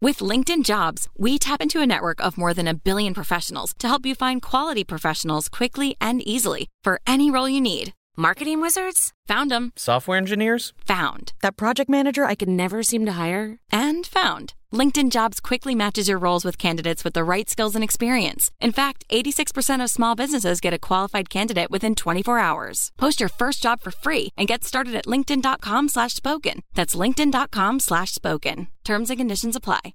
With LinkedIn Jobs, we tap into a network of more than 1 billion professionals to help you find quality professionals quickly and easily for any role you need. Marketing wizards? Found them. Software engineers? Found. That project manager I could never seem to hire? And found. LinkedIn Jobs quickly matches your roles with candidates with the right skills and experience. In fact, 86% of small businesses get a qualified candidate within 24 hours. Post your first job for free and get started at linkedin.com/spoken. That's linkedin.com/spoken. Terms and conditions apply.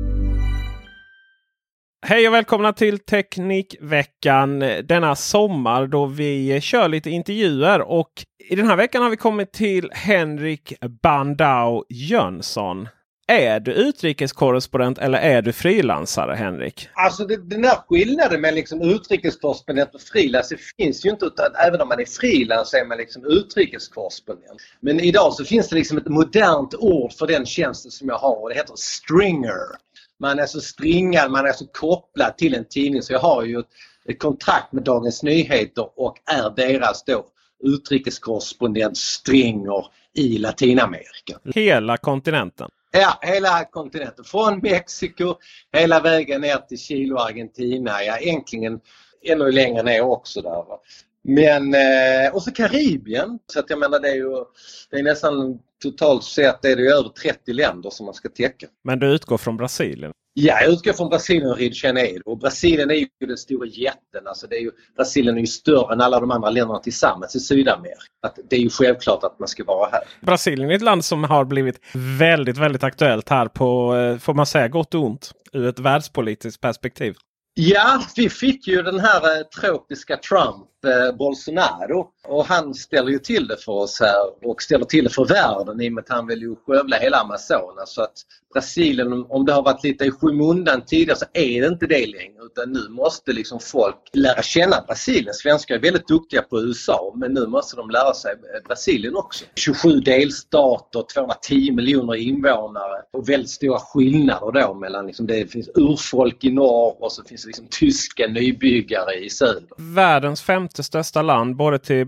Hej och välkomna till Teknikveckan denna sommar då vi kör lite intervjuer. Och i den här veckan har vi kommit till Henrik Bandau Jönsson. Är du utrikeskorrespondent eller är du frilansare, Henrik? Alltså den där skillnaden med liksom utrikeskorrespondent och frilans, det finns ju inte, utan även om man är frilans så är man liksom utrikeskorrespondent. Men idag så finns det liksom ett modernt ord för den tjänsten som jag har och det heter stringer. Man är så stringad, man är så kopplad till en tidning, så jag har ju ett kontrakt med Dagens Nyheter och är deras då utrikeskorrespondent stringer i Latinamerika. Hela kontinenten? Ja, hela kontinenten. Från Mexiko hela vägen ner till Chile och Argentina. Ja, egentligen ännu längre ner också där. Va? Men, och så Karibien. Så att jag menar det är nästan totalt sett är det över 30 länder som man ska täcka. Men du utgår från Brasilien? Ja, jag utgår från Brasilien och Rio de Janeiro. Och Brasilien är ju den stora jätten. Alltså Brasilien är ju större än alla de andra länderna tillsammans i Sydamerika. Att det är ju självklart att man ska vara här. Brasilien är ett land som har blivit väldigt, väldigt aktuellt här på, får man säga, gott och ont ur ett världspolitiskt perspektiv. Ja, vi fick ju den här tropiska Trump, Bolsonaro, och han ställer ju till det för oss här och ställer till det för världen i och med att han vill ju skövla hela Amazonas. Så att Brasilien, om det har varit lite i skymundan tidigare, så är det inte det längre, utan nu måste liksom folk lära känna Brasilien. Svenskar är väldigt duktiga på USA, men nu måste de lära sig Brasilien också. 27 delstater, 210 miljoner invånare och väldigt stora skillnader då mellan liksom, det finns urfolk i norr och så finns det liksom tyska nybyggare i söder. Världens 5:e största land både till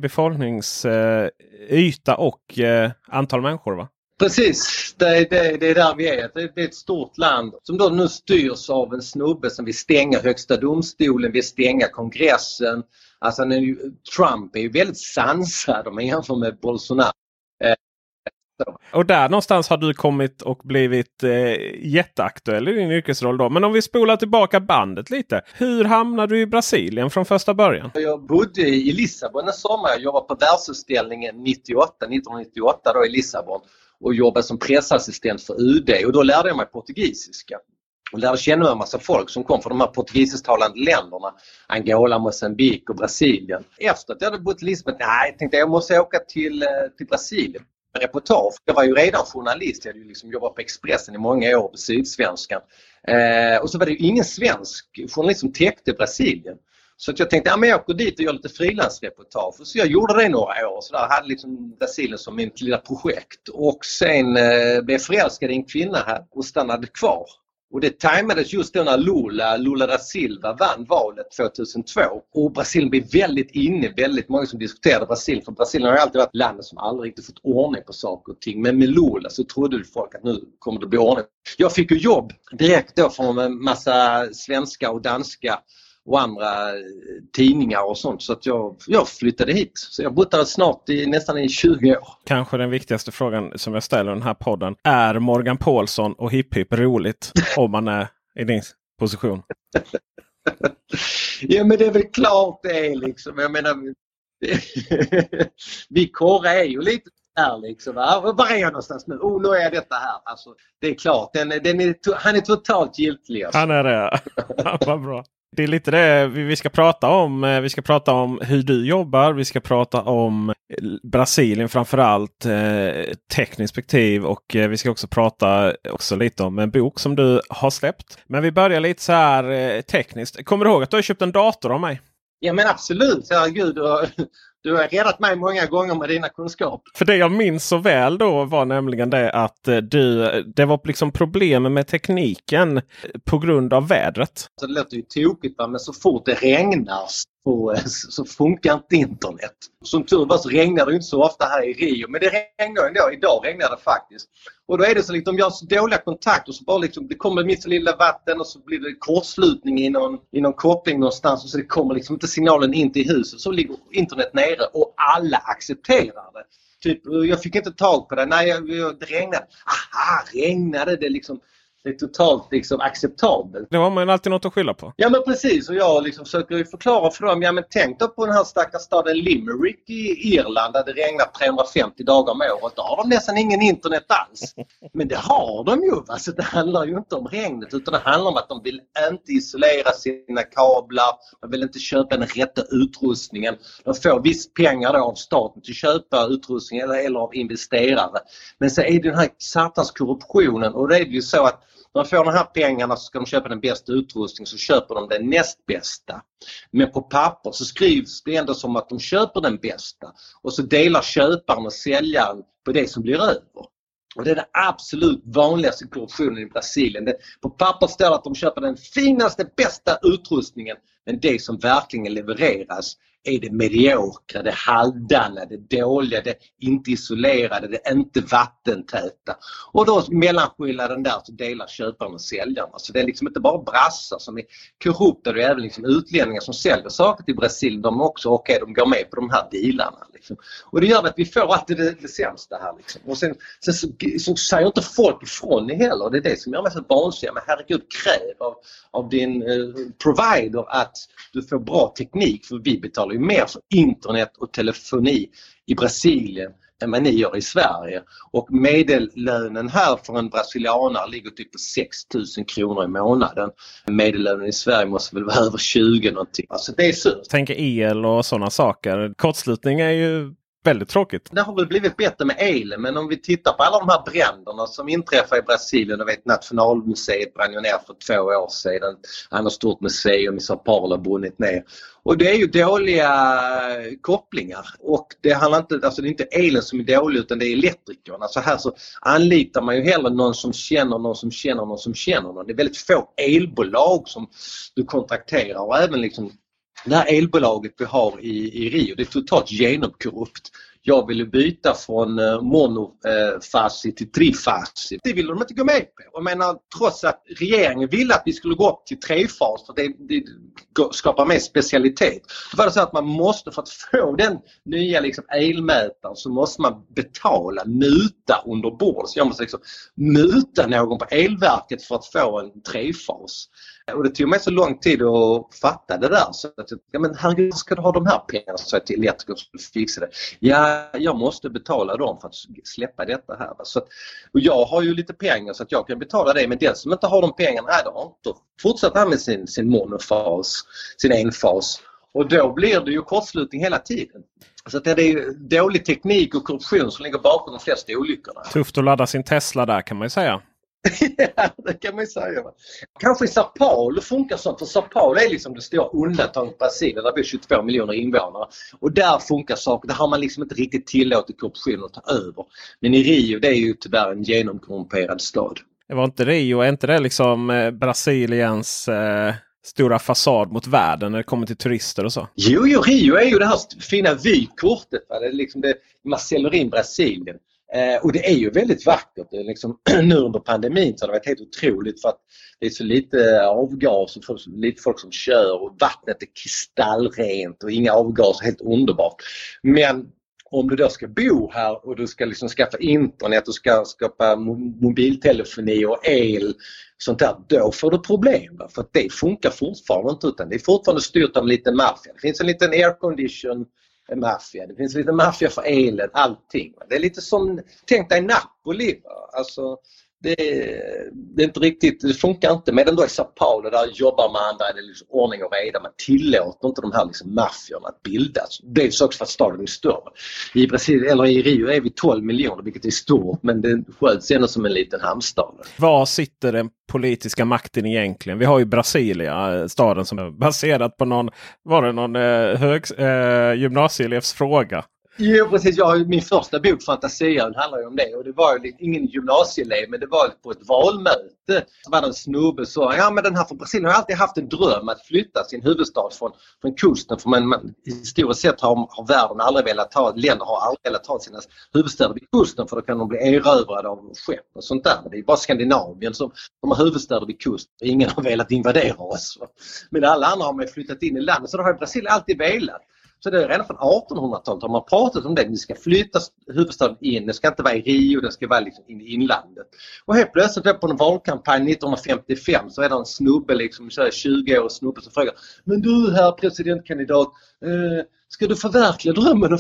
befolkningsyta och antal människor, va? Precis, det är där vi är. Det är ett stort land som då nu styrs av en snubbe som vill stänga högsta domstolen, vill stänga kongressen. Alltså Trump är ju väldigt sansad om man jämför med Bolsonaro. Och där någonstans har du kommit och blivit jätteaktuell i din yrkesroll då. Men om vi spolar tillbaka bandet lite. Hur hamnade du i Brasilien från första början? Jag bodde i Lissabon en sommar. Jag jobbade på världsutställningen 1998 då i Lissabon. Och jobbade som pressassistent för UD. Och då lärde jag mig portugisiska. Och lärde känna en massa folk som kom från de här portugisisktalande länderna. Angola, Mozambique och Brasilien. Efter att jag hade bott i Lissabon, jag tänkte jag måste åka till Brasilien. Reportage. Jag var ju redan journalist. Jag hade ju liksom jobbat på Expressen i många år på Sydsvenskan. Och så var det ju ingen svensk journalist som täckte Brasilien. Så att jag tänkte men jag åker dit och gör lite frilansreportage. Så jag gjorde det några år. Så där hade liksom Brasilien som mitt lilla projekt. Och sen blev jag förälskad i en kvinna här och stannade kvar. Och det tajmades just då när Lula da Silva vann valet 2002. Och Brasilien blev väldigt många som diskuterade Brasilien. För Brasilien har ju alltid varit landet som aldrig riktigt fått ordning på saker och ting. Men med Lula så trodde folk att nu kommer det bli ordning. Jag fick ju jobb direkt då från en massa svenska och danska och andra tidningar och sånt. Så att jag flyttade hit. Så jag bott där snart nästan i 20 år. Kanske den viktigaste frågan som jag ställer i den här podden. Är Morgan Paulsson och hipp roligt om man är i din position? Ja, men det är väl klart det är liksom. Jag menar, vi korre är ju lite här liksom. Var är jag någonstans nu? Nu är jag detta här. Alltså, det är klart. Han är totalt giltig. Alltså. Han är det. Vad bra. Det är lite det vi ska prata om. Vi ska prata om hur du jobbar. Vi ska prata om Brasilien framförallt. Tekniskt perspektiv. Och vi ska också prata lite om en bok som du har släppt. Men vi börjar lite så här tekniskt. Kommer du ihåg att du har köpt en dator av mig? Ja men absolut. Herregud, du har räddat mig många gånger med dina kunskaper. För det jag minns så väl då var nämligen det att det var liksom problem med tekniken på grund av vädret. Så det låter ju tokigt, men så fort det regnar så funkar inte internet. Som tur var så regnar det inte så ofta här i Rio, men det regnar ändå. Idag regnar det faktiskt. Och då är det så liksom, de har så dåliga kontakter så bara liksom, det kommer minst lilla vatten och så blir det kortslutning i någon koppling någonstans och så det kommer liksom inte signalen in till huset. Så ligger internet nere och alla accepterar det. Typ, jag fick inte tag på det. Nej, det regnade. Regnade det liksom. Det är totalt liksom acceptabelt. Det har man alltid något att skylla på. Ja men precis, och jag liksom försöker förklara för dem. Ja men tänk då på den här stackars staden Limerick i Irland där det regnar 350 dagar om året. Då har de nästan ingen internet alls. Men det har de ju. Alltså, det handlar ju inte om regnet utan det handlar om att de vill inte isolera sina kablar. De vill inte köpa den rätta utrustningen. De får viss pengar då av staten till att köpa utrustning eller av investerare. Men så är det den här satans korruptionen och det är ju så att när de får de här pengarna så ska de köpa den bästa utrustningen så köper de den näst bästa. Men på papper så skrivs det ändå som att de köper den bästa. Och så delar köparen och säljaren på det som blir över. Och det är den absolut vanligaste korruptionen i Brasilien. På papper står det att de köper den finaste, bästa utrustningen. Men det som verkligen levereras är det mediokra, det halvdana, det dåliga, det inte isolerade, det inte vattentäta. Och då mellanskillnaden där så delar köparen och säljarna. Så det är liksom inte bara brassar som är korrupta, det är även liksom utlänningar som säljer saker till Brasilien. De är också de går med på de här dealarna. Liksom. Och det gör att vi får alltid det sämsta här. Liksom. Och sen så säger inte folk ifrån det heller. Det är det som gör mig så vansinnigt. Men herregud, kräv av din provider att du får bra teknik för vi betalar ju mer för internet och telefoni i Brasilien än vad ni gör i Sverige. Och medellönen här för en brasilianare ligger typ på 6 000 kronor i månaden. Medellönen i Sverige måste väl vara över 20 någonting. Alltså det är surt. Tänker el och sådana saker. Kortslutning är ju väldigt tråkigt. Det har väl blivit bättre med elen, men om vi tittar på alla de här bränderna som inträffar i Brasilien, och vet Nationalmuseet brann ner för 2 år sedan. Han har stort museum i São Paulo brunnit ner. Och det är ju dåliga kopplingar och det handlar inte, alltså det är inte elen som är dålig utan det är elektrikerna. Så här så anlitar man ju hellre någon som känner någon som känner någon som känner någon. Det är väldigt få elbolag som du kontrakterar och även liksom det här elbolaget vi har i Rio, det är totalt genomkorrupt. Jag ville byta från monofasi till trifasi. Det ville de inte gå med på. Jag menar, trots att regeringen ville att vi skulle gå upp till trefas för det skapar mer specialitet. Då var det så att man måste, för att få den nya liksom, elmätaren så måste man betala, muta under bord. Så jag måste liksom muta någon på elverket för att få en trefas. Och det tog mig så lång tid att fatta det där. Så att, ja men herregud, ska du ha de här pengarna så att elektriker skulle fixa det? Ja, jag måste betala dem för att släppa detta här. Så att, och jag har ju lite pengar så att jag kan betala det. Men den som inte har de pengarna, då fortsätter han med sin monofas, sin enfas. Och då blir det ju kortslutning hela tiden. Så att det är ju dålig teknik och korruption som ligger bakom de flesta olyckorna. Tufft att ladda sin Tesla där kan man ju säga. Ja, det kan man ju säga. Kanske i São Paulo funkar sånt. För São Paulo är liksom det stora undantaget i Brasilien. Där blir 22 miljoner invånare. Och där funkar saker. Där har man liksom inte riktigt tillåtit korruption att ta över. Men i Rio, det är ju tyvärr en genomkorrumperad stad. Det var inte Rio, är inte det liksom Brasiliens stora fasad mot världen när det kommer till turister och så? Jo, Rio är ju det här fina vykortet. Va? Det är liksom det man säljer in Brasilien. Och det är ju väldigt vackert. Det är liksom, nu under pandemin så har det varit helt otroligt för att det är så lite avgas och lite folk som kör och vattnet är kristallrent och inga avgaser, helt underbart. Men om du då ska bo här och du ska liksom skaffa internet och ska skapa mobiltelefoni och el sånt där, då får du problem. För att det funkar fortfarande inte utan det är fortfarande styrt av en liten maffia. Det finns en liten aircondition maffia. Det finns lite maffia för elen, allting. Det är lite som, tänk dig Napoli. Alltså, det är inte riktigt, det funkar inte. Men ändå i São Paulo där jobbar man, där är det liksom ordning och reda. Man tillåter inte de här liksom maffiorna att bildas. Det är så också för att staden är större. I Brasilien, eller i Rio är vi 12 miljoner, vilket är stort. Men det sköts ändå som en liten hamnstad. Var sitter den politiska makten egentligen? Vi har ju Brasilia, staden som är baserad på någon gymnasieelevs fråga. Jo, precis. Min första bok, Fantasia, handlar ju om det. Och det var ju ingen gymnasieelev, men det var på ett valmöte. Så var det en snubbe som sa, men den här från Brasilien har alltid haft en dröm att flytta sin huvudstad från kusten. För man historiskt sett har världen aldrig velat länder har aldrig velat ta sina huvudstäder vid kusten, för då kan de bli erövrade av skepp och sånt där. Det är bara Skandinavien som har huvudstäder vid kusten. Ingen har velat invadera oss. Men alla andra har man flyttat in i landet, så det har Brasilien alltid velat. Så det är redan från 1800-talet har man pratat om det. Ni ska flytta huvudstaden in. Det ska inte vara i Rio, det ska vara liksom in i inlandet. Och helt plötsligt på en valkampanj 1955 så är det en snubbe, liksom 20-årig snubbe som frågar: men du, herr presidentkandidat, ska du förverkliga drömmen och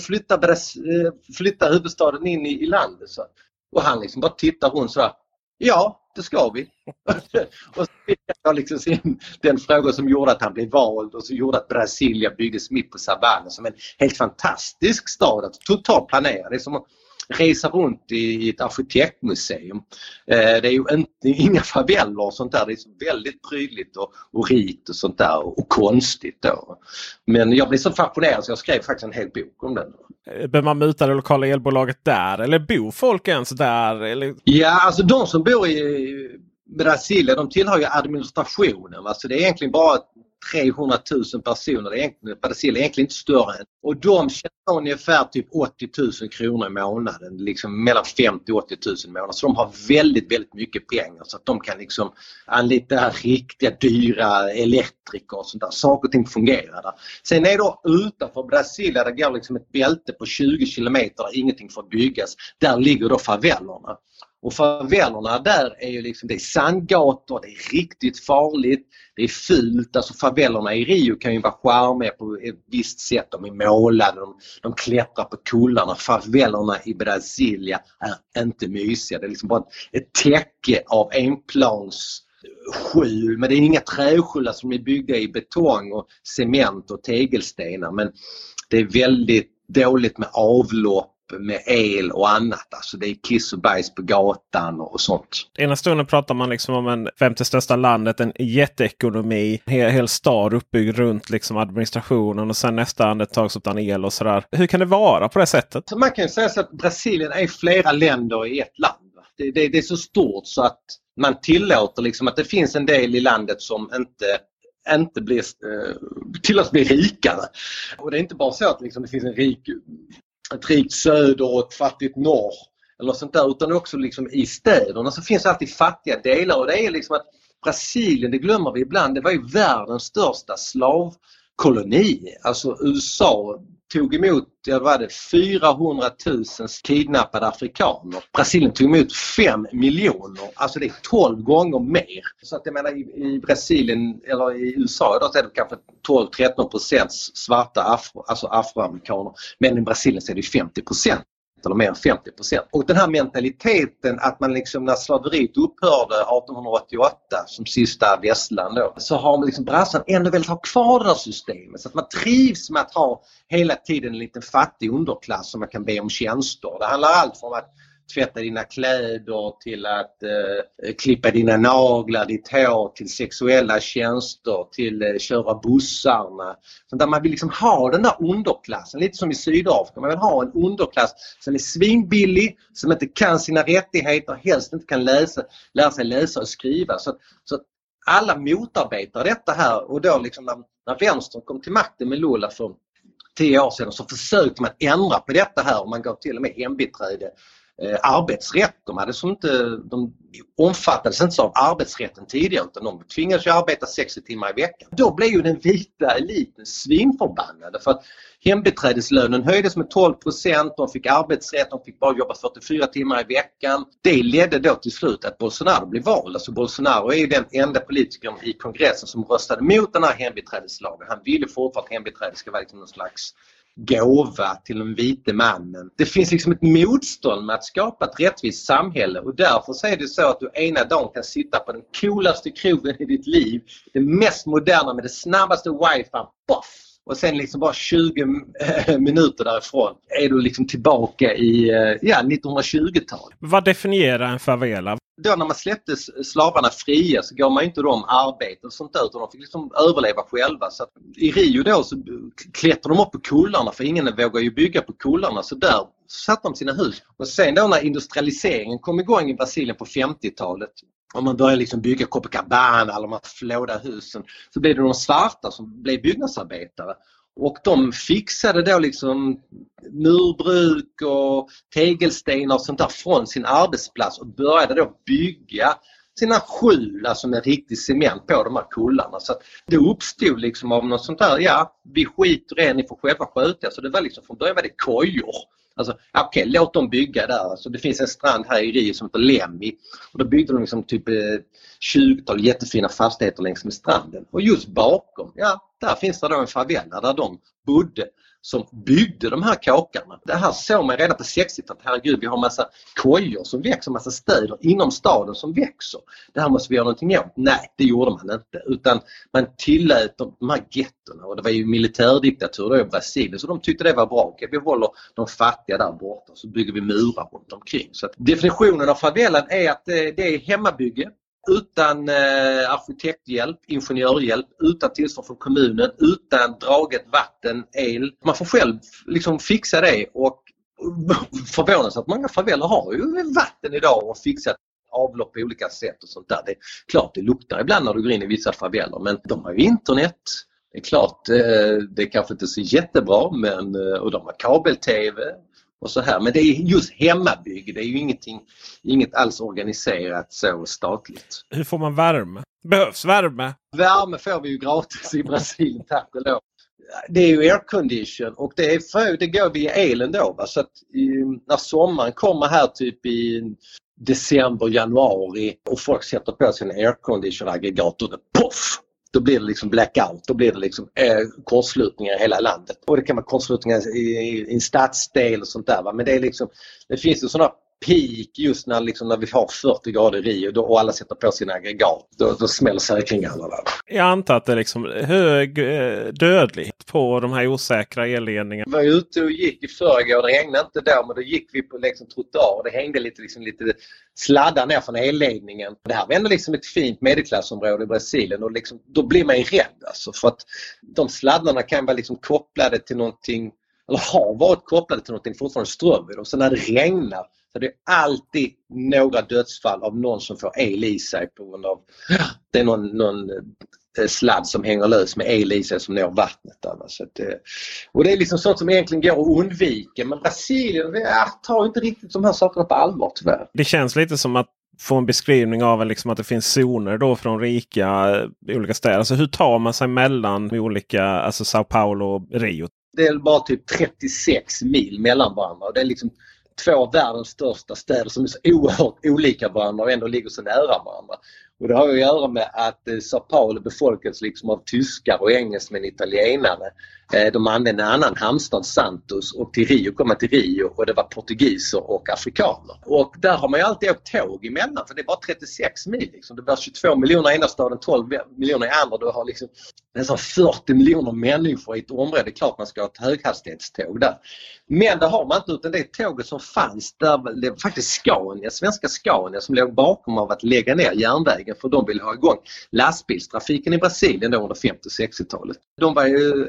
flytta huvudstaden in i landet? Så. Och han liksom bara tittar hon så här: ja, det ska vi. Och så fick jag liksom den frågan som gjorde att han blev vald och så gjorde att Brasilia byggdes mitt på savannen som en helt fantastisk stad att totalt planera. Det är som att resa runt i ett arkitektmuseum. Det är ju inga faveller och sånt där. Det är så väldigt prydligt och rikt och sånt där och konstigt då. Men jag blev så fascinerad så jag skrev faktiskt en hel bok om den. Behöver man muta det lokala elbolaget där? Eller bor folk ens där? Eller? Ja, alltså de som bor i Brasilien, de tillhör ju administrationen. Alltså det är egentligen bara 300 000 personer. Brasilien är egentligen inte större än. Och de tjänar ungefär typ 80 000 kronor i månaden. Liksom mellan 50 och 80 000 i månaden. Så de har väldigt, väldigt mycket pengar. Så att de kan liksom anlita riktiga dyra elektriker och sånt där. Saker och ting fungerar där. Sen är då utanför Brasilien, det går liksom ett bälte på 20 kilometer där ingenting får byggas. Där ligger då favellerna. Och favellerna där är ju liksom, det är sandgator, det är riktigt farligt, det är fult. Alltså favellerna i Rio kan ju vara charmiga på ett visst sätt. De är målade, de klättrar på kullarna. Favellerna i Brasilia är inte mysiga. Det är liksom bara ett täcke av enplansskjul. Men det är inga träskjular som är byggda i betong och cement och tegelstenar. Men det är väldigt dåligt med avlopp, med el och annat. Alltså det är kiss och bajs på gatan och sånt. Ena stunden pratar man liksom om en 50 största landet, en jätteekonomi, hel stad uppbyggd runt liksom administrationen, och sen nästa andetag så utan el och sådär. Hur kan det vara på det sättet? Så man kan säga så att Brasilien är flera länder i ett land. Det är så stort så att man tillåter liksom att det finns en del i landet som inte blir tillåts bli rikare. Och det är inte bara så att liksom det finns ett rikt söder och ett fattigt norr eller sånt där, utan också liksom i städerna så finns alltid fattiga delar. Och det är liksom att Brasilien, det glömmer vi ibland, det var ju världens största slavkoloni. Alltså USA tog emot 400 000 kidnappade afrikaner. Brasilien tog emot 5 miljoner. Alltså det är 12 gånger mer. Så att jag menar i Brasilien eller i USA då är det kanske 12-13% svarta afroamerikaner. Men i Brasilien så är det 50%. Eller mer än 50%. Och den här mentaliteten att man liksom när slaveriet upphörde 1888 som sista västland då, så har man liksom brassarna ändå velat ha kvar det här systemet. Så att man trivs med att ha hela tiden en liten fattig underklass som man kan be om tjänster. Det handlar allt från att tvätta dina kläder till att klippa dina naglar, ditt hår, till sexuella tjänster, till köra bussarna. Så där man vill liksom ha den där underklassen, lite som i Sydafrika. Man vill ha en underklass som är svinbillig, som inte kan sina rättigheter, helst inte kan lära sig läsa och skriva. Så alla motarbetar detta här, och då liksom när vänstern kom till makten med Lula för 10 år sedan så försökte man ändra på detta här, och man gav till och med hembiträde arbetsrätt. De omfattades inte av arbetsrätten tidigare, utan de tvingades ju arbeta 60 timmar i veckan. Då blev ju den vita eliten svinförbannade för att hembiträdeslönen höjdes med 12%, de fick arbetsrätt, de fick bara jobba 44 timmar i veckan. Det ledde då till slut att Bolsonaro blev vald. Alltså Bolsonaro är den enda politikern i kongressen som röstade mot den här hembiträdeslagen. Han ville fortfarande att hembiträde ska vara liksom någon slags gåva till den vite mannen. Det finns liksom ett motstånd med att skapa ett rättvist samhälle, och därför är det så att du ena dagen kan sitta på den coolaste krogen i ditt liv, det mest moderna med det snabbaste wifi, boff! Och sen liksom bara 20 minuter därifrån är du liksom tillbaka i 1920-talet. Vad definierar en favela? Då när man släppte slavarna fria så gav man inte dem arbete och sånt där, utan de fick liksom överleva själva. Så att i Rio då så klättrade de upp på kullarna, för ingen vågar ju bygga på kullarna, så där satte de sina hus. Och sen då när industrialiseringen kom igång i Brasilien på 50-talet och man började liksom bygga Copacabana eller de här flåda husen, så blev det de svarta som blev byggnadsarbetare. Och de fixade då liksom murbruk och tegelstenar och sånt där från sin arbetsplats och började då bygga sina skjul, alltså med riktig cement på de här kullarna. Så att det uppstod liksom av något sånt där, ja, vi skiter i, ni får själva sköta. Så det var liksom, från början var det kojor. Alltså, okej, låt dem bygga där. Alltså, det finns en strand här i Rio som heter Lemmy. Och då byggde de liksom typ 20-tal jättefina fastigheter längs med stranden. Och just bakom, ja, där finns det då en favela där de bodde som byggde de här kåkarna. Det här såg man redan på 60-talet. Herregud, vi har massa kojor som växer, massa städer inom staden som växer. Det här måste vi göra någonting åt. Nej, det gjorde man inte. Utan man tillät de här gettorna. Och det var ju militärdiktatur då i Brasilien. Så de tyckte det var bra. Okej, vi håller de fattiga där borta. Så bygger vi murar runt omkring. Så att definitionen av favelan är att det är hemmabygge. Utan arkitekthjälp, ingenjörhjälp, utan tillstånd från kommunen, utan draget vatten, el. Man får själv liksom fixa det, och förvånas att många faveler har ju vatten idag och fixat avlopp på olika sätt och sånt där. Det är klart det luktar ibland när du går in i vissa faveler, men de har ju internet. Det är klart, det är kanske inte så jättebra, men, och de har kabel-tv. Och så här. Men det är just hemmabygg, det är ju inget alls organiserat så statligt. Hur får man värme? Behövs värme? Värme får vi ju gratis i Brasilien, tack och lov. Det är ju aircondition och det går via elen då. Va? Så att när sommaren kommer här typ i december, januari och folk sätter på sina aircondition-aggregat och det poff! Då blir det liksom blackout, då blir det liksom kortslutningar i hela landet. Och det kan vara kortslutningar i en stadsdel och sånt där. Va? Men det finns ju sådana peak just när vi har 40 grader i Rio och alla sätter på sina aggregat. Då smäller säkringarna där. Jag antar att det är liksom hög dödlighet på de här osäkra elledningarna. Vi var ute och gick i förrgår, det regnade inte då, men då gick vi på liksom trottoar. Det hängde lite sladdar ner från elledningen. Det här var ändå liksom ett fint medelklassområde i Brasilien och liksom, då blir man ju rädd alltså, för att de sladdarna kan vara liksom kopplade till någonting, eller har varit kopplade till någonting fortfarande ström i dem. Så när det regnar så det är alltid några dödsfall av någon som får el i sig på grund av det är någon sladd som hänger lös med el i sig som når vattnet där. Så att, och det är liksom sånt som egentligen går att undvika, men Brasilien tar inte riktigt de här sakerna på allvar tyvärr. Det känns lite som att få en beskrivning av liksom att det finns zoner då från rika olika städer. Alltså hur tar man sig mellan olika, alltså Sao Paulo och Rio? Det är bara typ 36 mil mellan varandra och det är liksom två av världens största städer som är så oerhört olika varandra och ändå ligger så nära varandra. Och det har att göra med att Sao Paulo befolkas liksom av tyskar och engelsmän, italienare. De använde en annan hamnstad, Santos, och till Rio kom man till Rio och det var portugiser och afrikaner. Och där har man ju alltid åkt tåg emellan för det är bara 36 mil. Liksom. Det var 22 miljoner i ena staden, 12 miljoner i andra. Du har liksom nästan 40 miljoner människor i ett område. Det är klart man ska ha ett höghastighetståg där. Men det har man inte, utan det tåget som fanns där, det var faktiskt Scania, svenska Scania som låg bakom av att lägga ner järnvägen för de ville ha igång lastbilstrafiken i Brasilien då under 50- och 60-talet. De var ju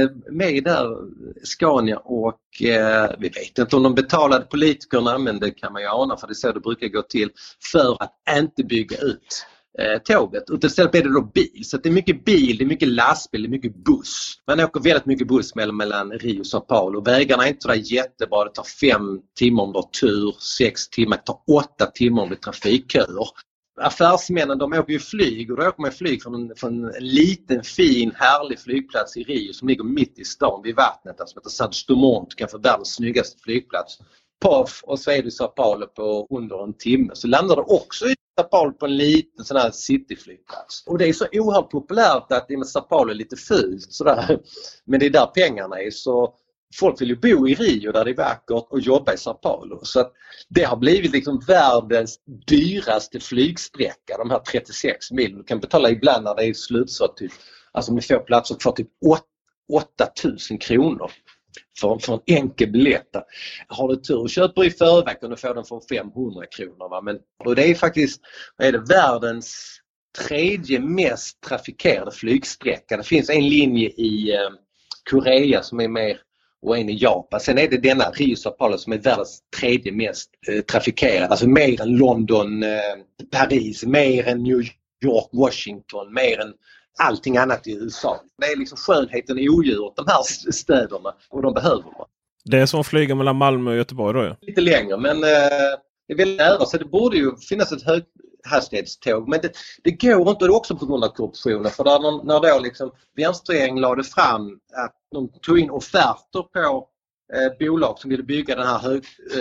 med där, Scania, och vi vet inte om de betalade politikerna, men det kan man ju ana för det är så det brukar gå till, för att inte bygga ut tåget. Utan istället blir det då bil. Så det är mycket bil, det är mycket lastbil, det är mycket buss. Man åker väldigt mycket buss mellan Rio och Sao Paulo. Vägarna är inte så där jättebra. Det tar 5 timmar om du har tur, 6 timmar, det tar 8 timmar om det är trafikköer. Affärsmännen de åker ju flyg och då åker man flyg från en liten fin härlig flygplats i Rio som ligger mitt i stan vid vattnet, som heter Santos Dumont, kanske världens snyggaste flygplats. Puff, och så är du i Sao Paulo på under en timme. Så landar du också i Sao Paulo på en liten sån här cityflygplats. Och det är så oerhört populärt att det med Sao Paulo är lite fult sådär. Men det är där pengarna är, så folk vill ju bo i Rio där det är vackert och jobba i Sao Paulo. Så att det har blivit liksom världens dyraste flygsträcka, de här 36 mil. Du kan betala ibland när det är slutsålt typ, alltså om vi får platser för typ 8 000 kronor för en enkel biljett. Har du tur och köper i förväg kan du få den för 500 kronor. Va? Men, och det är faktiskt världens tredje mest trafikerade flygsträcka. Det finns en linje i Korea som är mer och en i Japan. Sen är det denna Rio-Sao Paulo som är världens tredje mest trafikerad. Alltså mer än London, Paris, mer än New York, Washington, mer än allting annat i USA. Det är liksom skönheten i odjuret, de här städerna, och de behöver man. Det är som att flyga mellan Malmö och Göteborg då, ja. Lite längre, men det är väldigt nära, så det borde ju finnas ett höghastighetståg. Men det går inte, det också på grund av korruptionen. För när då liksom vänsterregeringen lade fram att de tog in offerter på bolag som ville bygga den här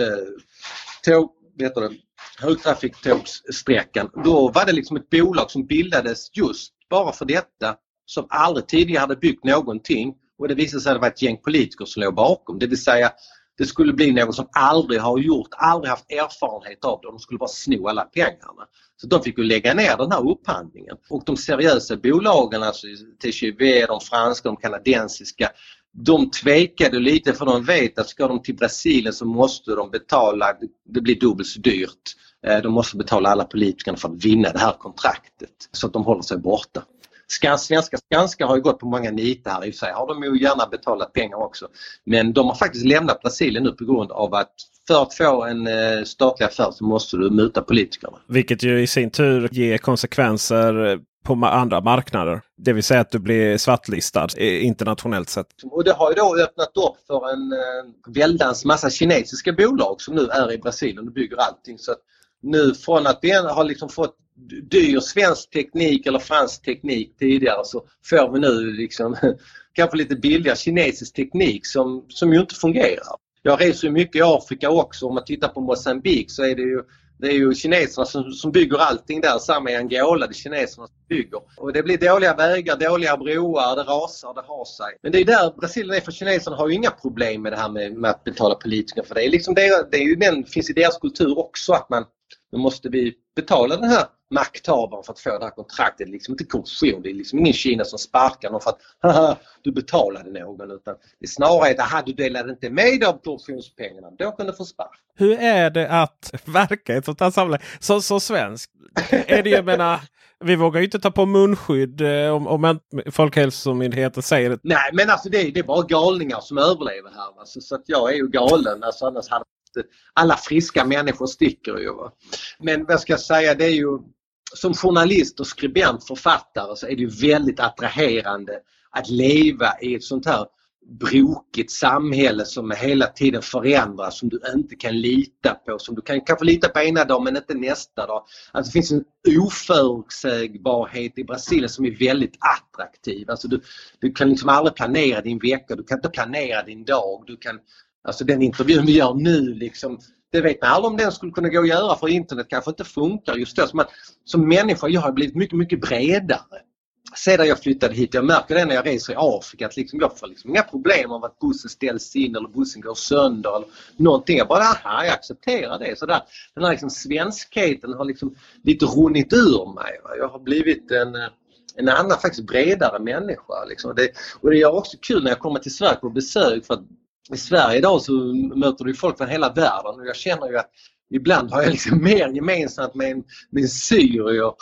högtrafiktågssträckan. Då var det liksom ett bolag som bildades just bara för detta, som aldrig tidigare hade byggt någonting, och det visade sig att det var ett gäng politiker som låg bakom. Det vill säga, det skulle bli något som aldrig har gjort, aldrig haft erfarenhet av det. De skulle bara sno alla pengarna. Så de fick ju lägga ner den här upphandlingen. Och de seriösa bolagen, alltså TGV, de franska, de kanadensiska, de tvekade lite, för de vet att ska de till Brasilien så måste de betala, det blir dubbelt så dyrt. De måste betala alla politikerna för att vinna det här kontraktet, så att de håller sig borta. Svenska Skanska har ju gått på många nitar i sig, har de ju gärna betalat pengar också. Men de har faktiskt lämnat Brasilien nu på grund av att för att få en statlig affär så måste du muta politikerna. Vilket ju i sin tur ger konsekvenser på andra marknader. Det vill säga att du blir svartlistad internationellt sett. Och det har ju då öppnat upp för en väldans massa kinesiska bolag som nu är i Brasilien och bygger allting. Så att nu från att vi har liksom fått dyr svensk teknik eller fransk teknik tidigare, så får vi nu liksom kanske lite billigare kinesisk teknik som ju inte fungerar. Jag reser ju mycket i Afrika också. Om man tittar på Mozambique så är det är ju kineserna som bygger allting där. Samma i Angola, det är kineserna som bygger. Och det blir dåliga vägar, dåliga broar, det rasar, det har sig. Men det är där Brasilien är, för kineserna har ju inga problem med det här med att betala politiker. För det är liksom finns i deras kultur också att nu måste vi betala den här makthavaren för att få det här kontraktet. Det är liksom inte korruption, det är liksom ingen Kina som sparkar någon för att du betalade någon, utan det är snarare att du delade inte med av korruptionspengarna, då kan du få spark. Hur är det att verka i ett sånt här samhälle? Så svensk är det, jag menar, vi vågar ju inte ta på munskydd om Folkhälsomyndigheten säger det. Nej, men alltså det är bara galningar som överlever här. Alltså, så att jag är ju galen, alltså, annars hade alla friska människor sticker ju. Va? Men vad ska jag säga, det är ju som journalist och skribent, författare, så är det ju väldigt attraherande att leva i ett sånt här brokigt samhälle som hela tiden förändras, som du inte kan lita på, som du kan kanske lita på ena dag men inte nästa dag. Alltså det finns en oförutsägbarhet i Brasilien som är väldigt attraktiv. Alltså du kan liksom aldrig planera din vecka, du kan inte planera din dag, alltså den intervjun vi gör nu liksom, det vet man aldrig om den skulle kunna gå att göra, för internet kanske inte funkar just det. Som människa jag har blivit mycket, mycket bredare. Sedan jag flyttade hit, jag märker det när jag reser i Afrika, att liksom, jag får liksom inga problem om att bussen ställs in eller bussen går sönder eller någonting. Jag bara, jag accepterar det. Så där, den här liksom svenskheten har liksom lite runnit ur mig. Va? Jag har blivit en annan faktiskt bredare människa. Liksom. Och det är också kul när jag kommer till Sverige på besök, för att i Sverige idag så möter du folk från hela världen, och jag känner ju att ibland har jag liksom mer gemensamt med en syrier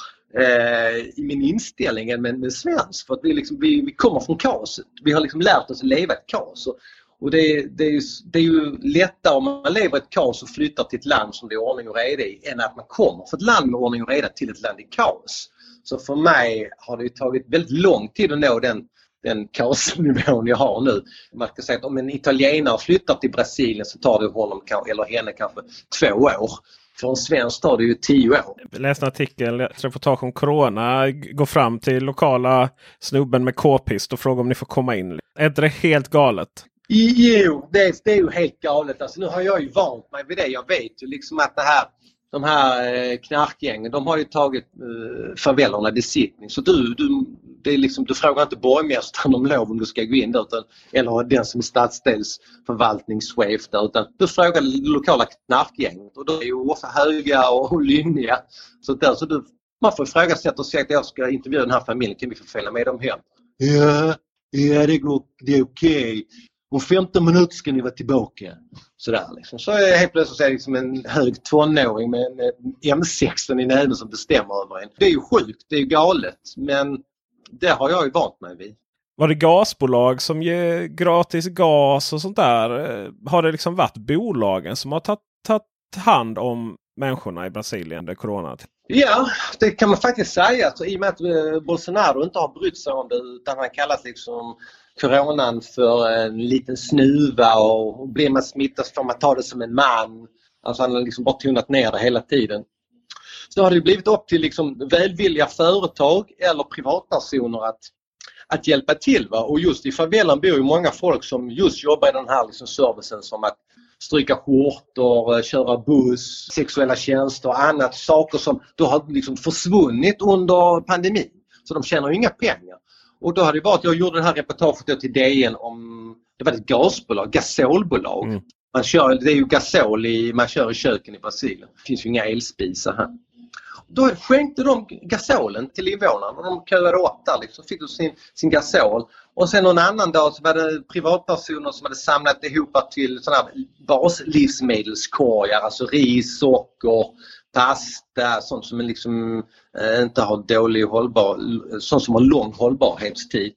i min inställning än med svensk, för att vi kommer från kaoset. Vi har liksom lärt oss att leva ett kaos, och det är ju lättare om man lever ett kaos och flyttar till ett land som det är ordning och reda i, än att man kommer från ett land med ordning och reda till ett land i kaos. Så för mig har det ju tagit väldigt lång tid att nå den kaosnivån jag har nu. Man kan säga att om en italienare flyttar till Brasilien så tar det honom eller henne kanske 2 år. För en svensk tar det ju 10 år. Jag läste en artikel, reportage om corona, går fram till lokala snubben med k-pist och frågar om ni får komma in. Är inte det helt galet? Jo, det är ju helt galet. Alltså, nu har jag ju vant mig vid det. Jag vet ju liksom att de här knarkgängen, de har ju tagit favellerna i sittning. Så det är liksom, du frågar inte borgmästaren om lov om du ska gå in där, eller den som är stadsdelsförvaltningschef där, utan du frågar det lokala knarkgänget, och då är ju ofta höga och lynniga. Så man får ifrågasätta och säga att jag ska intervjua den här familjen, kan vi få följa med dem hem? Ja, det är okej. om 15 minuter ska ni vara tillbaka. Sådär liksom. Så är helt plötsligt liksom en hög tonåring med en M16 i näven som bestämmer över en. Det är ju sjukt, det är ju galet, men det har jag ju vant mig vid. Var det gasbolag som ger gratis gas och sånt där? Har det liksom varit bolagen som har tagit hand om människorna i Brasilien under corona? Ja, det kan man faktiskt säga. Alltså, i och med att Bolsonaro inte har brytt sig om det, utan han kallas liksom coronan för en liten snuva, och blir man smittad får man ta det som en man. Alltså han har liksom bara tonat ner det hela tiden. Så har det blivit upp till liksom välvilliga företag eller privatpersoner att hjälpa till. Va? Och just i favelan bor ju många folk som just jobbar i den här liksom servicen, som att stryka skjortor, köra buss, sexuella tjänster och annat. Saker som då har liksom försvunnit under pandemin. Så de tjänar ju inga pengar. Och då hade det varit, jag gjorde det här reportaget till DN om, det var ett gasbolag, gasolbolag. Det är ju gasol man kör i köken i Brasilien. Det finns ju inga elspisar här. Då skänkte de gasolen till invånarna och de köade upp där liksom, fick sin gasol. Och sen någon annan dag så var det privatpersoner som hade samlat ihop till sådana här baslivsmedelskorgar, alltså ris, socker, pasta, sånt som liksom inte har sånt som har lång hållbarhetstid.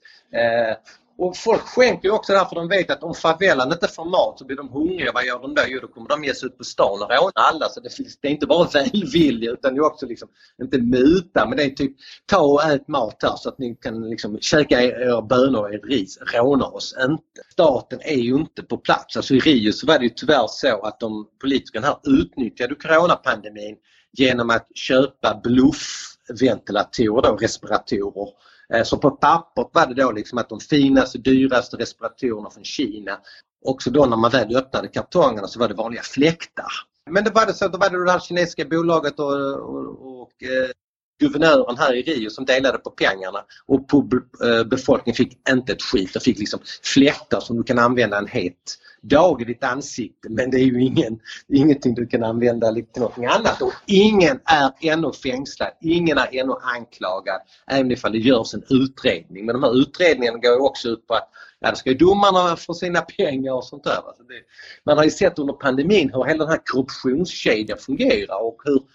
Och folk skänker ju också därför de vet att om favelan inte får mat så blir de hungriga. Vad gör de då? Jo, då kommer de ge sig ut på stan och råna alla. Så det är inte bara välvilja, utan det är också liksom, inte muta, men det är typ ta och ät mat här så att ni kan liksom käka era bönor och ert ris. Råna oss inte. Staten är ju inte på plats. Alltså i Rio så var det ju tyvärr så att de politikerna här utnyttjade coronapandemin genom att köpa bluffventilatorer och respiratorer. Så på pappret var det då liksom att de finaste, dyraste respiratorerna från Kina. Också då när man väl öppnade kartongerna så var det vanliga fläktar. Men då var det här kinesiska bolaget och guvernören här i Rio som delade på pengarna. Och befolkningen fick inte ett skit. De fick liksom fläktar som du kan använda en het dag i ditt ansikte. Men det är ju ingenting du kan använda till något annat. Och ingen är ännu fängslad. Ingen är ännu anklagad. Även ifall det görs en utredning. Men de här utredningarna går ju också ut på att det ska ju domarna få sina pengar och sånt där. Alltså man har ju sett under pandemin hur hela den här korruptionskedjan fungerar och hur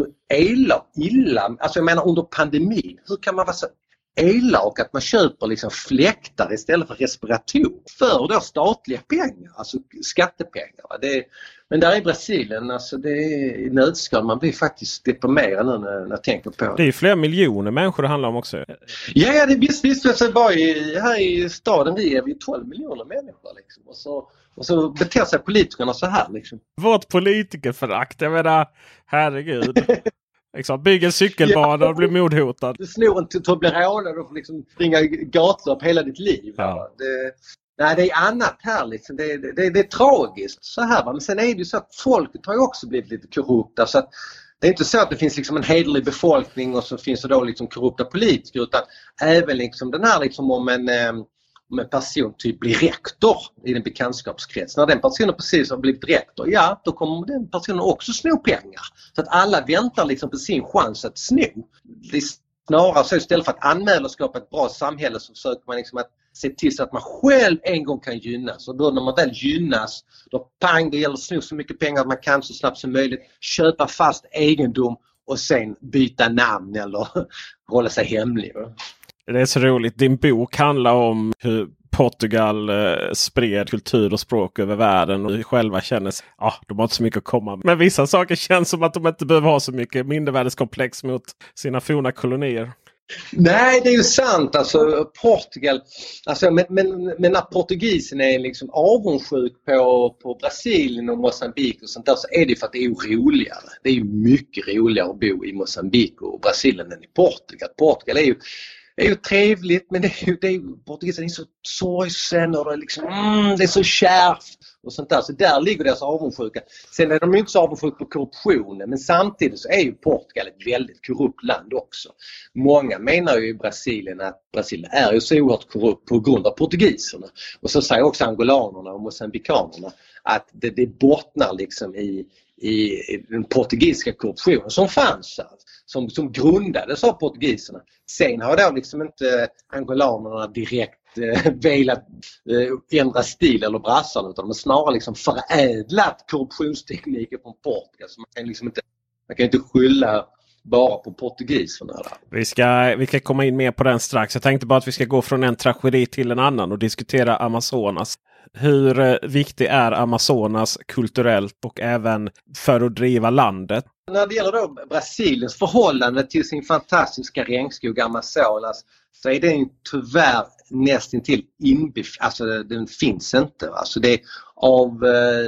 illa, alltså jag menar under pandemin, hur kan man vara så elak att man köper liksom fläktar istället för respirator för då statliga pengar, alltså skattepengar. Men där i Brasilien, alltså det är i nödskal, man blir faktiskt deprimerad nu när jag tänker på det. Det är ju flera miljoner människor det handlar om också. Ja, det visst så bara här i staden vi är vi 12 miljoner människor liksom. Och så beter sig politikerna så här liksom. Vårt politikerförakt, jag menar, herregud. Liksom, bygg en cykelbana och bli mordhotad. Du snor en Toblerone och får liksom springa gatlopp hela ditt liv. Ja. Det är annat här liksom. Det är tragiskt så här. Men sen är det ju så att folket har ju också blivit lite korrupta. Så att det är inte så att det finns liksom en hederlig befolkning och så finns det då liksom korrupta politiker. Utan även liksom den här liksom om en person typ blir rektor i den bekantskapskrets. När den personen precis har blivit rektor, ja, då kommer den personen också sno pengar. Så att alla väntar liksom på sin chans att sno. Det är snarare så istället för att anmäla och skapa ett bra samhälle så försöker man liksom att se till så att man själv en gång kan gynnas. Och då när man väl gynnas, då det gäller att sno så mycket pengar att man kan så snabbt som möjligt, köpa fast egendom och sen byta namn eller hålla sig hemlig. Det är så roligt. Din bok handlar om hur Portugal spred kultur och språk över världen och vi själva känner de har inte så mycket att komma med. Men vissa saker känns som att de inte behöver ha så mycket mindervärdeskomplex mot sina forna kolonier. Nej, det är ju sant. Alltså Portugal, alltså, men när portugisen är liksom avundsjuk på Brasilien och Mozambique och sånt där, så är det för att det är roligare. Det är ju mycket roligare att bo i Mozambique och Brasilien än i Portugal. Portugal är ju trevligt, men portugisen är så sorgsen och det är, liksom, det är så kärvt och sånt där. Så där ligger deras avundsjuka. Sen är de ju inte så avundsjuka på korruptionen, men samtidigt så är ju Portugal ett väldigt korrupt land också. Många menar ju i Brasilien att Brasilien är ju så oerhört korrupt på grund av portugiserna. Och så säger också angolanerna och mozambikanerna att det bottnar liksom i den portugisiska korruptionen som fanns här, som grundades av portugiserna. Sen har då liksom inte angolanerna direkt velat ändra stil eller brassarna, utan de har snarare liksom förädlat korruptionstekniker från Portugal. Så man kan inte skylla bara på portugiserna där. Vi ska komma in mer på den strax. Jag tänkte bara att vi ska gå från en tragedi till en annan och diskutera Amazonas. Hur viktig är Amazonas kulturellt och även för att driva landet? När det gäller då Brasiliens förhållande till sin fantastiska regnskog Amazonas, så är den tyvärr nästintill alltså den finns inte. Alltså det är av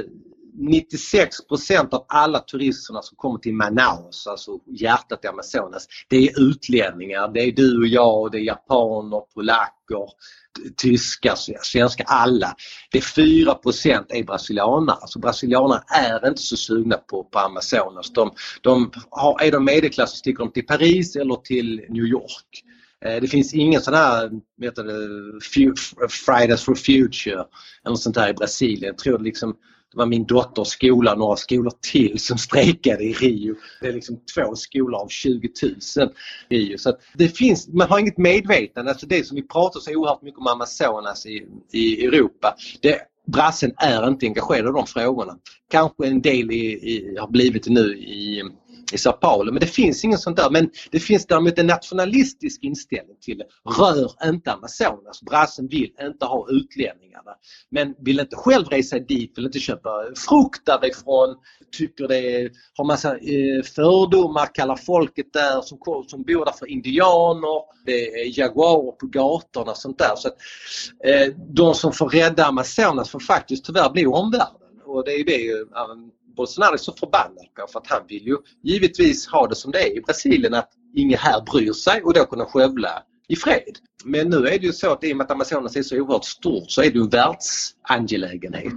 96% av alla turisterna som kommer till Manaus, alltså hjärtat i Amazonas, det är utlänningar. Det är du och jag, det är japaner, polacker, tyskar, svenskar, alla. Det är 4% är brasilianer. Alltså brasilianer är inte så sugna på Amazonas. Är de medelklass så sticker de till Paris eller till New York. Det finns ingen sån här Fridays for Future eller sånt där i Brasilien. Jag tror det var min dotters skola, några skolor till som strejkade i Rio. Det är 2 skolor av 20 000 i Rio. Så att det finns, man har inget medvetande. Alltså det som vi pratar så oerhört mycket om Amazonas i Europa. Brassen är inte engagerad i de frågorna. Kanske en del har blivit nu i Sao Paulo, men det finns ingen sånt där. Men det finns däremot en nationalistisk inställning till det. Rör inte Amazonas. Brassen vill inte ha utlänningarna. Men vill inte själv resa dit, vill inte köpa frukt därifrån. Tycker har massa fördomar, kallar folket där som bor där för indianer. Det är jaguarer på gatorna och sånt där. Så att, de som får rädda Amazonas får faktiskt tyvärr bli omvärlden. Och det är det Bolsonaro är så förbannad på, för att han vill ju givetvis ha det som det är i Brasilien, att ingen här bryr sig och då kunna skövla i fred. Men nu är det ju så att i och med att Amazonas är så oerhört stort så är det ju en världsangelägenhet.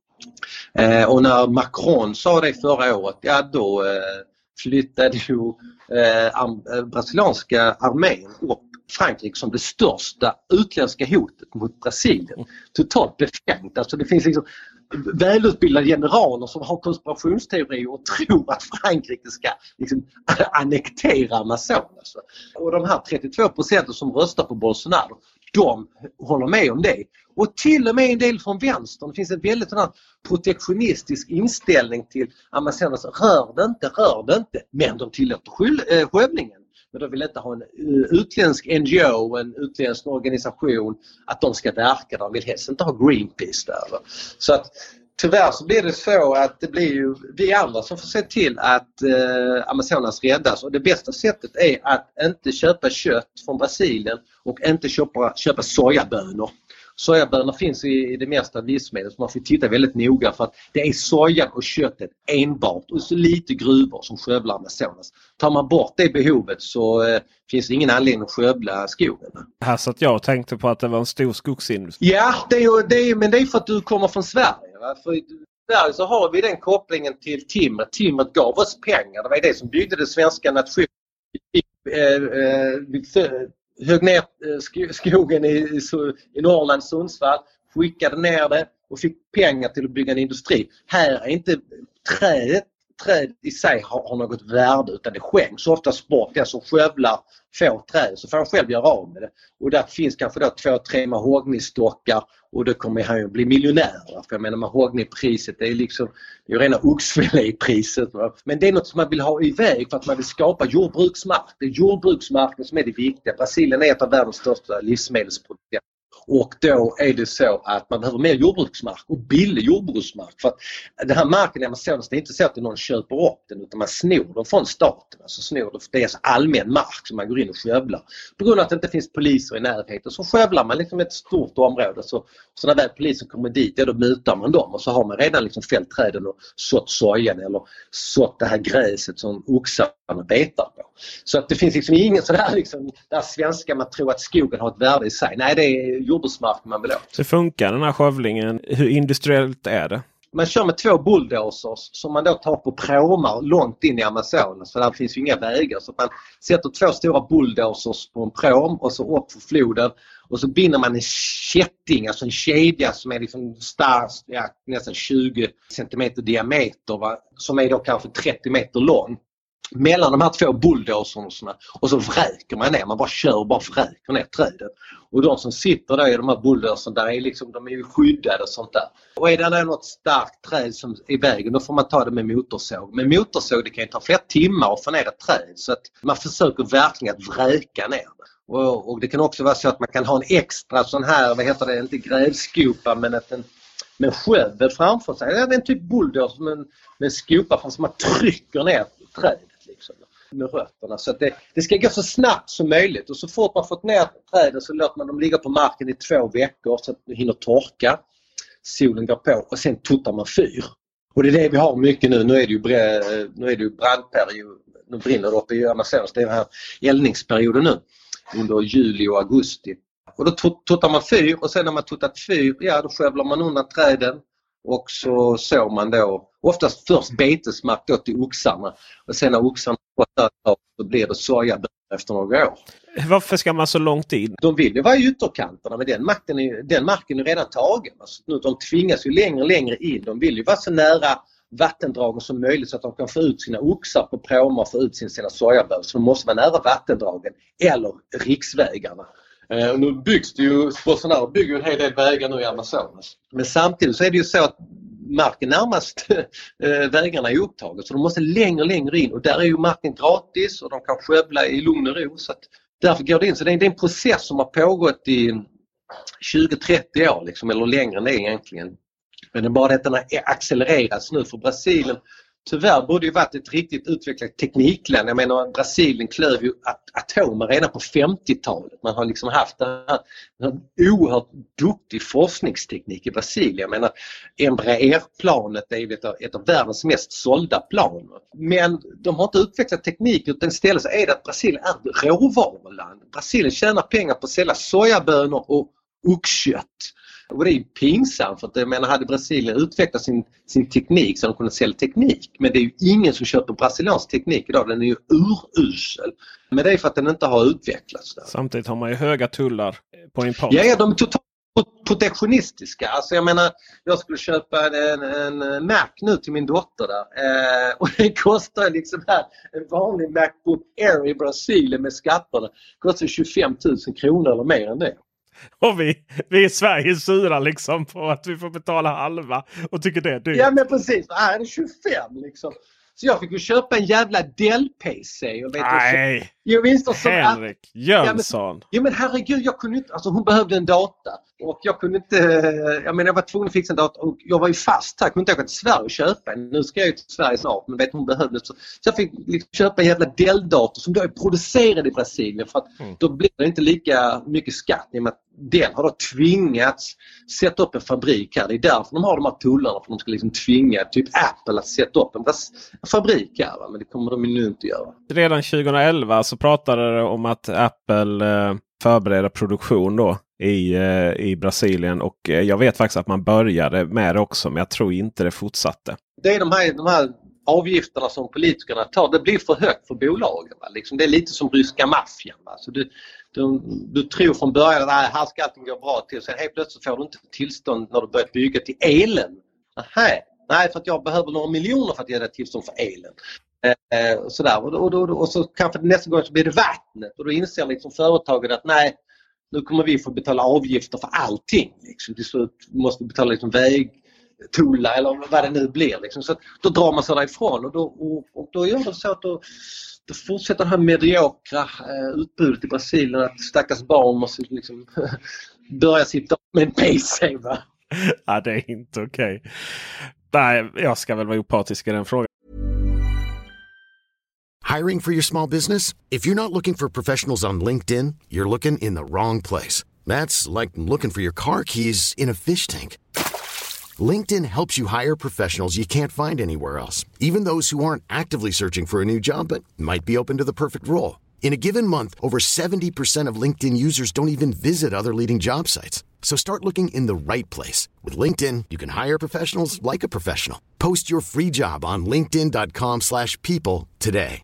Och när Macron sa det förra året, då flyttade ju brasilianska armén upp Frankrike som det största utländska hotet mot Brasilien. Totalt befängt. Alltså det finns välutbildade generaler som har konspirationsteorier och tror att Frankrike ska annektera Amazonas. Och de här 32% som röstar på Bolsonaro, de håller med om det. Och till och med en del från vänstern. Det finns en väldigt protektionistisk inställning till Amazonas. Rör det inte. Men de tillåter skövlingen. Men de vill inte ha en utländsk NGO, en utländsk organisation, att de ska verka där. De vill helst inte ha Greenpeace där. Så att tyvärr så blir det så att det blir ju vi andra som får se till att Amazonas räddas. Och det bästa sättet är att inte köpa kött från Brasilien och inte köpa sojabönor. Sojabönor finns i det mesta livsmedel, så man får titta väldigt noga, för att det är sojan och köttet enbart och så lite gruvor som skövlar Amazonas. Tar man bort det behovet så finns det ingen anledning att skövla skogen. Här satt jag och tänkte på att det var en stor skogsindustri. Ja, men det är för att du kommer från Sverige. Va? För i Sverige så har vi den kopplingen till timret. Timret gav oss pengar. Det var det som byggde det svenska nationen. Högg ner skogen i Norrland, Sundsvall, skickade ner det och fick pengar till att bygga en industri. Här är inte träd i sig har något värde, utan det skänks oftast bort. Den som skövlar får träd så får han själv göra av med det. Och där finns kanske då 2-3 mahognystockar och då kommer han ju bli miljonär. För jag menar, mahognypriset är ju rena oxfilépriset. Men det är något som man vill ha iväg för att man vill skapa jordbruksmark. Det är jordbruksmarken som är det viktiga. Brasilien är ett av världens största livsmedelsproducenter. Och då är det så att man behöver mer jordbruksmark och billig jordbruksmark. För att den här marken i Amazonas, det är inte så att någon köper upp den, utan man snor den från staten. Alltså det är alltså allmän mark som man går in och skövlar. På grund av att det inte finns poliser i närheten så skövlar man ett stort område. Så när väl polisen kommer dit, då mutar man dem och så har man redan fällt träden och sått sojan eller sått det här gräset som oxarna betar på. Så att det finns ingen sådär där svenska man tror att skogen har ett värde i sig. Nej, det är jordbruksmark man vill åt. Hur funkar den här skövlingen? Hur industriellt är det? Man kör med 2 bulldozers som man då tar på pråmar långt in i Amazonas, för där finns ju inga vägar. Så man sätter 2 stora bulldozers på en pråm och så upp för floden och så binder man en kätting, alltså en kedja som är nästan 20 centimeter diameter, som är då kanske 30 meter lång. mellan de här två bulldozerna och så vräker man ner, man bara kör och bara vräker ner trädet. Och de som sitter där i de här bulldozerna, där är liksom, de är ju skyddade och sånt där. Och är det något starkt träd som är i vägen, då får man ta det med motorsåg. Med motorsåg, det kan ju ta flera timmar att få ner ett träd, så att man försöker verkligen att vräka ner det. Och det kan också vara så att man kan ha en extra sån här, vad heter det, inte grävskopa men en skövel framför sig. Det är en typ bulldozer med en skopa fast man trycker ner trädet liksom, med rötterna. Så att det ska gå så snabbt som möjligt, och så fort man fått ner trädet så låter man dem ligga på marken i 2 veckor så att det hinner torka. Solen går på och sen tuttar man fyr. Och det är det vi har mycket nu. Nu är det ju brandperiod. Nu brinner det uppe i Amazonas. Det är den här eldningsperioden nu under juli och augusti. Och då tuttar man fyr, och sen när man tuttat fyr, ja då skövlar man undan träden och så sår man då oftast först betesmark då till oxarna, och sen när oxarna så blir det sojabönor efter några år. Varför ska man så långt in? De vill ju vara i ytterkanterna, men den marken är redan tagen. Alltså, nu, de tvingas ju längre och längre in. De vill ju vara så nära vattendragen som möjligt så att de kan få ut sina oxar på pråmar och få ut sina sojabönor. Så de måste vara nära vattendragen eller riksvägarna. Och nu byggs det ju, Bolsonaro bygger en hel del vägar nu i Amazonas. Men samtidigt så är det ju så att marken närmast vägarna är upptaget, så de måste längre in, och där är ju marken gratis och de kan skövla i lugn och ro, så att därför går det in. Så det är en process som har pågått i 20-30 år liksom, eller längre än det egentligen. Men det är bara att den har accelererats nu, för Brasilien tyvärr borde ju varit ett riktigt utvecklat teknikland. Jag menar, Brasilien klöv ju atomer redan på 50-talet. Man har liksom haft en oerhört duktig forskningsteknik i Brasilien. Jag menar, Embraer-planet är ju ett av världens mest sålda plan. Men de har inte utvecklat teknik, utan istället så är det att Brasilien är ett råvaruland. Brasilien tjänar pengar på att sälja sojabönor och oxkött. Och det är ju pinsamt, för att jag menar, hade Brasilien utvecklat sin teknik så de kunde sälja teknik. Men det är ju ingen som köper brasiliansk teknik idag, den är ju urusel. Men det är för att den inte har utvecklats där. Samtidigt har man ju höga tullar på import. Ja, de är totalt protektionistiska. Alltså jag menar, jag skulle köpa en Mac nu till min dotter där. Och det kostar liksom här, en vanlig MacBook Air i Brasilien med skatterna kostar 25 000 kronor eller mer än det. Och vi i Sverige sura liksom på att vi får betala halva och tycker det är dyrt. Ja, men precis. Är det 25 liksom? Så jag fick ju köpa en jävla Dell-PC. Nej, Henrik Jönsson. Ja, men herregud, jag kunde inte, alltså hon behövde en data. Och jag kunde inte, jag var tvungen att fixa en data. Och jag var ju fast här, jag kunde inte åka till Sverige och köpa en. Nu ska jag ju till Sverige snart, men hon behövde. Så jag fick liksom köpa en jävla Dell-dator som då är producerad i Brasilien. För att då blir det inte lika mycket skatt. I och med att Dell har då tvingats sätta upp en fabrik här. Det är därför de har de här tullarna, för de ska liksom tvinga typ Apple att sätta upp en fabrik här. Va? Men det kommer de ju nu inte göra. Redan 2011 så pratade det om att Apple förbereder produktion då i Brasilien, och jag vet faktiskt att man började med det också, men jag tror inte det fortsatte. Det är de här avgifterna som politikerna tar, det blir för högt för bolagen. Va? Liksom, det är lite som ryska maffian. Va? Så du tror från början att här ska allting gå bra till, sen helt plötsligt får du inte tillstånd när du börjar bygga till elen. Nej, för att jag behöver några miljoner för att ge det tillstånd för elen. Sådär. Och så kanske nästa gång så blir det vattnet, och då inser liksom företaget att nej, nu kommer vi få betala avgifter för allting. Liksom. Till slut måste vi betala liksom vägtullar eller vad det nu blir. Liksom. Så då drar man sig därifrån, och då gör det så att då fortsätter det här mediokra utbudet i Brasilien, att stackars barn måste liksom börja sitta med en PC. Va? Ja, det är inte okej. Nej, jag ska väl vara opartisk i den frågan. Hiring for your small business? If you're not looking for professionals on LinkedIn, you're looking in the wrong place. That's like looking for your car keys in a fish tank. LinkedIn helps you hire professionals you can't find anywhere else, even those who aren't actively searching for a new job but might be open to the perfect role. In a given month, over 70% of LinkedIn users don't even visit other leading job sites. So start looking in the right place. With LinkedIn, you can hire professionals like a professional. Post your free job on linkedin.com/people today.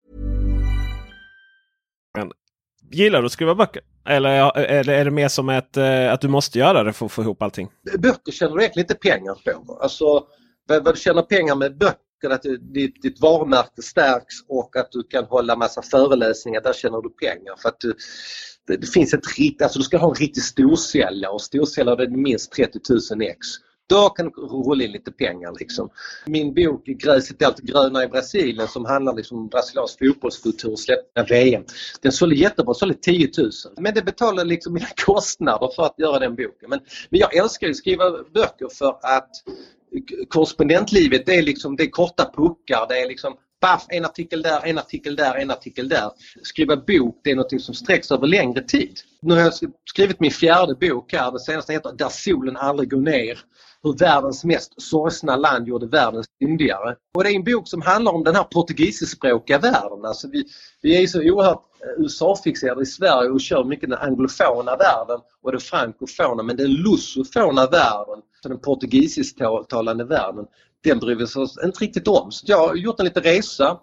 Gillar du att skriva böcker? Eller är det mer som att du måste göra det för att få ihop allting? Böcker tjänar du egentligen inte pengar på. Alltså, vad du tjänar pengar med böcker, boken, att ditt varumärke stärks och att du kan hålla massa föreläsningar, där tjänar du pengar. För att det finns ett riktigt, alltså du ska ha en riktig storsäljare, och storsäljare är minst 30 000 ex. Då kan du rulla in lite pengar liksom. Min bok Gräset är allt gröna i Brasilien, som handlar liksom om brasiliansk fotbollskultur, släppte VM. Den sålde jättebra, sålde 10 000. Men det betalar liksom mina kostnader för att göra den boken. Men jag älskar att skriva böcker för att korrespondentlivet är liksom, det är korta puckar, det är liksom en artikel där, en artikel där, en artikel där. Skriva bok, det är något som sträcks över längre tid. Nu har jag skrivit min 4:e bok här, den senaste heter Där solen aldrig går ner. Hur världens mest sorgsna land gjorde världen syndigare. Och det är en bok som handlar om den här portugisiskspråkiga världen. Alltså vi är så oerhört USA-fixerade i Sverige och kör mycket den anglofona världen och den frankofona, men den lusofona världen, den portugisisktalande världen, den bryr vi oss inte riktigt om. Så jag har gjort en liten resa,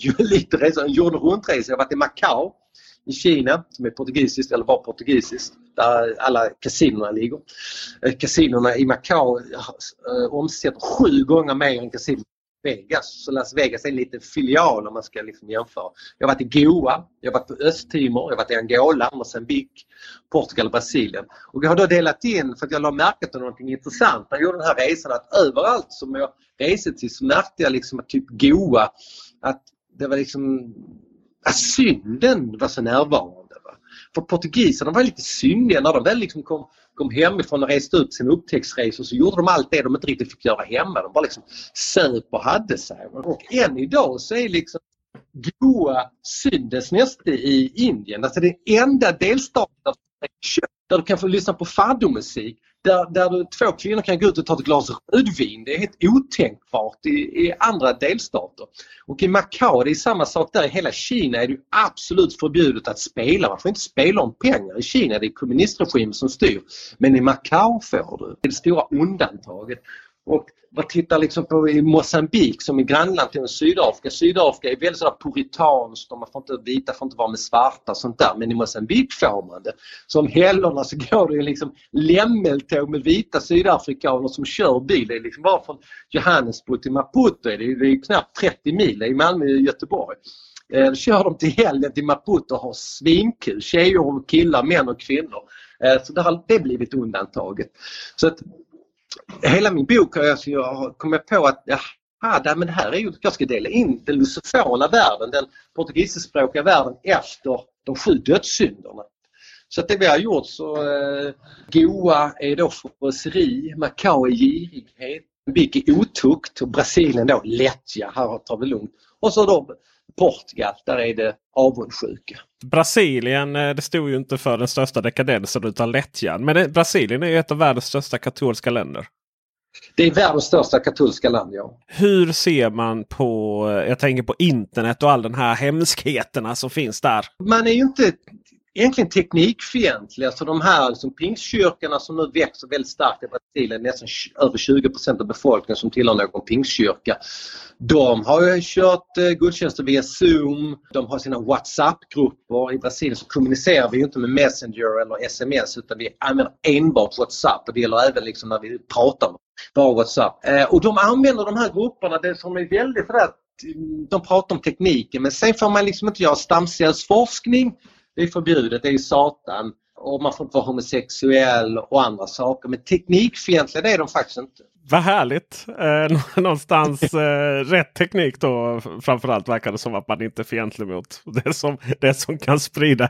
en jorden runtresa. Jag har varit i Macao i Kina, som är portugisiskt eller bara portugisiskt, där alla kasinorna ligger. Kasinorna i Macao omsätter 7 gånger mer än kasinon i Vegas. Så Las Vegas är en liten filial om man ska liksom jämföra. Jag har varit i Goa, jag har varit på Östtimor, jag har varit i Angola, Moçambique, Portugal och Brasilien. Och jag har då delat in, för att jag la märke till något intressant när jag gjorde den här resan, att överallt som jag reste till så märkte jag liksom att typ Goa, att det var liksom att synden var så närvarande. Va? För portugiserna var lite syndiga när de väl liksom kom hemifrån och reste ut sina upptäcktsresor, så gjorde de allt det de inte riktigt fick göra hemma. De bara liksom söp och hade sig. Och än idag så är liksom Goa syndens näste i Indien. Alltså det är enda delstaten där du kan få lyssna på fado-musik. Där 2 kvinnor kan gå ut och ta ett glas rödvin. Det är helt otänkbart i andra delstater. Och i Macao, det är samma sak där. I hela Kina är det absolut förbjudet att spela. Man får inte spela om pengar. I Kina det är kommunistregim som styr. Men i Macao får du. Det är det stora undantaget. Och vad tittar liksom på i Moçambique som är grannland till Sydafrika. Sydafrika är väldigt sådär puritanskt. Vita får inte vara med svarta och sånt där. Men i Moçambique får man det. Som helgerna så går det liksom lämmeltåg med vita sydafrikaner som kör bil. Det är liksom bara från Johannesburg till Maputo. Det är knappt 30 mil i Malmö och Göteborg. Då kör de till helgen till Maputo och har svinkul. Tjejer och killar, män och kvinnor. Så det har det blivit undantaget. Så att hela min bok har jag kommit på att men det här är ju, jag ska dela in den lusofona världen, den portugisiskspråkiga världen efter de 7 dödssynderna. Så att det vi har gjort så Goa är då fröseri, Macao är girighet, Moçambique är otukt och Brasilien då lättja, här tar vi lugnt. Och så då Portugal, där är det avundsjuka. Brasilien, det stod ju inte för den största dekadensen utan lättjan. Men Brasilien är ju ett av världens största katolska länder. Det är världens största katolska land, ja. Hur ser man på, jag tänker på internet och all den här hemskheterna som finns där? Man är ju inte egentligen teknikfientliga. Så de här liksom, pingstkyrkorna som nu växer väldigt starkt i Brasilien, nästan över 20% av befolkningen som tillhör någon pingstkyrka. De har ju kört gudstjänster via Zoom. De har sina WhatsApp-grupper. I Brasilien så kommunicerar vi ju inte med Messenger eller SMS utan vi använder enbart WhatsApp. Och det gäller även liksom när vi pratar bara WhatsApp. Och de använder de här grupperna, det som är väldigt för att de pratar om tekniken. Men sen får man liksom inte göra stamcellsforskning. Det är förbjudet, det är satan. Och man får inte vara homosexuell och andra saker. Men teknikfientliga det är de faktiskt inte. Vad härligt. Någonstans rätt teknik då. Framförallt verkar det som att man inte är fientlig mot det som kan sprida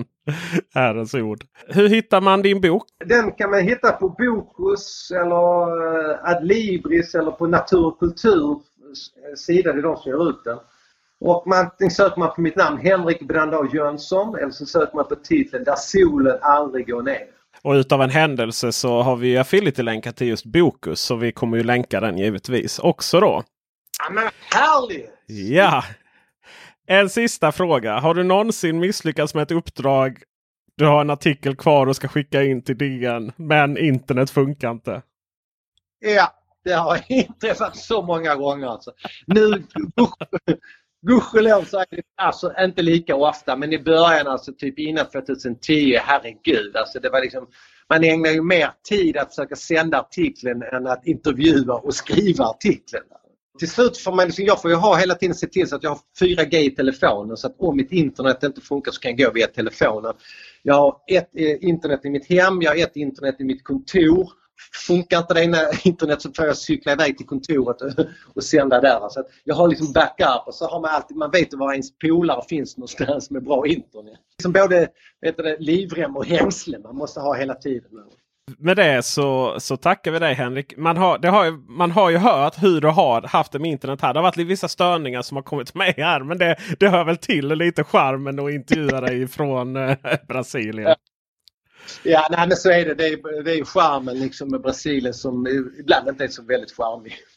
Herrens ord. Hur hittar man din bok? Den kan man hitta på Bokus eller Adlibris eller på Natur och Kultur sida. Det är de som gör ut den. Och söker man på mitt namn Henrik Brandao Jönsson eller så söker man på titeln Där solen aldrig går ner. Och utav en händelse så har vi affiliate-länkat till just Bokus, så vi kommer ju länka den givetvis också då. Ja, men härligt! Ja! En sista fråga. Har du någonsin misslyckats med ett uppdrag? Du har en artikel kvar och ska skicka in till DN, men internet funkar inte. Ja, det har inträffat så många gånger alltså. Nu gudskelov så är det alltså inte lika ofta, men i början alltså typ innan 2010, herregud, alltså det var liksom, man ägnar ju mer tid att försöka sända artikeln än att intervjua och skriva artikeln. Till slut får man liksom, jag får ju ha hela tiden se till så att jag har 4G i telefonen, så att om mitt internet inte funkar så kan jag gå via telefonen. Jag har ett internet i mitt hem, jag har ett internet i mitt kontor. Funkar inte det ena internet så får jag cykla iväg till kontoret och sända där. Så att jag har liksom backup, och så har man alltid, man vet var ens polare finns någonstans med bra internet. Liksom både livrem och hängsle man måste ha hela tiden. Med det så tackar vi dig, Henrik. Man har ju hört hur du har haft det med internet här. Det har varit vissa störningar som har kommit med här. Men det hör väl till lite charmen att intervjua dig från Brasilien. Ja, nej, men så är det. Det är ju charmen liksom med Brasilien som ibland inte är så väldigt charmig.